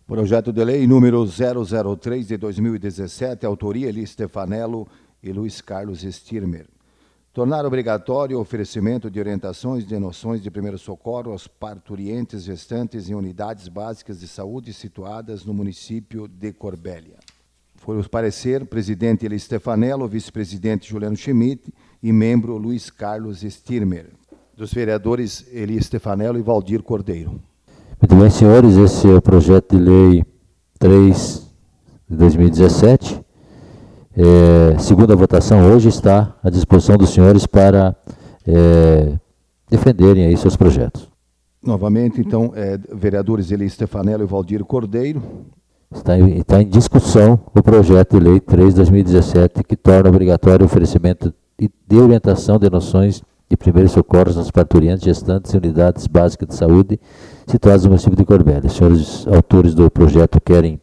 Projeto de lei número 003 de 2017, autoria Eli Stefanello e Luiz Carlos Stirmer. Tornar obrigatório o oferecimento de orientações de noções de primeiro socorro aos parturientes gestantes em unidades básicas de saúde situadas no município de Corbélia. Foi o parecer presidente Eli Stefanello, vice-presidente Juliano Schmidt e membro Luiz Carlos Stirmer. Dos vereadores Eli Stefanello e Valdir Cordeiro. Muito bem, senhores, esse é o projeto de lei 3 de 2017. Segunda votação hoje está à disposição dos senhores para defenderem aí seus projetos. Novamente, então, vereadores Eli Stefanello e Valdir Cordeiro. Está em discussão o projeto de lei 3 de 2017, que torna obrigatório o oferecimento de orientação de noções de primeiros socorros aos parturientes, gestantes e unidades básicas de saúde situadas no município de Corbélia. Os senhores autores do projeto querem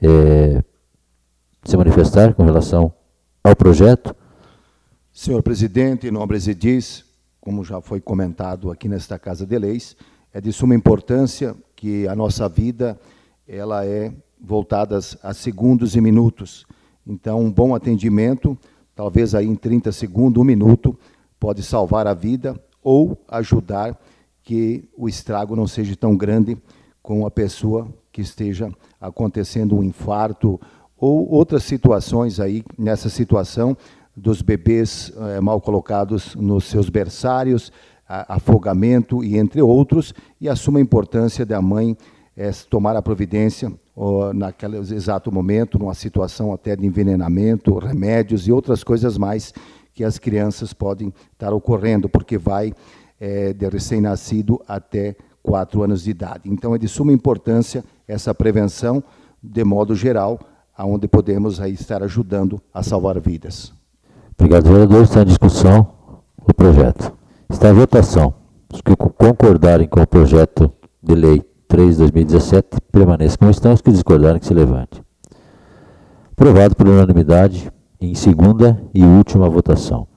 se manifestar com relação ao projeto? Senhor presidente, nobres edis, como já foi comentado aqui nesta Casa de Leis, é de suma importância que a nossa vida ela é voltada a segundos e minutos. Então, um bom atendimento, talvez aí em 30 segundos, 1 minuto, pode salvar a vida ou ajudar que o estrago não seja tão grande com a pessoa que esteja acontecendo um infarto ou outras situações aí, nessa situação dos bebês mal colocados nos seus berçários, afogamento e entre outros, e a suma importância da mãe tomar a providência naquele exato momento, numa situação até de envenenamento, remédios e outras coisas mais que as crianças podem estar ocorrendo, porque vai de recém-nascido até 4 anos de idade. Então, é de suma importância essa prevenção, de modo geral, onde podemos aí estar ajudando a salvar vidas. Obrigado, vereador. Está em discussão o projeto. Está em votação. Os que concordarem com o projeto de lei 3 de 2017, permaneçam como estão. Os que discordarem, que se levante. Aprovado por unanimidade em segunda e última votação.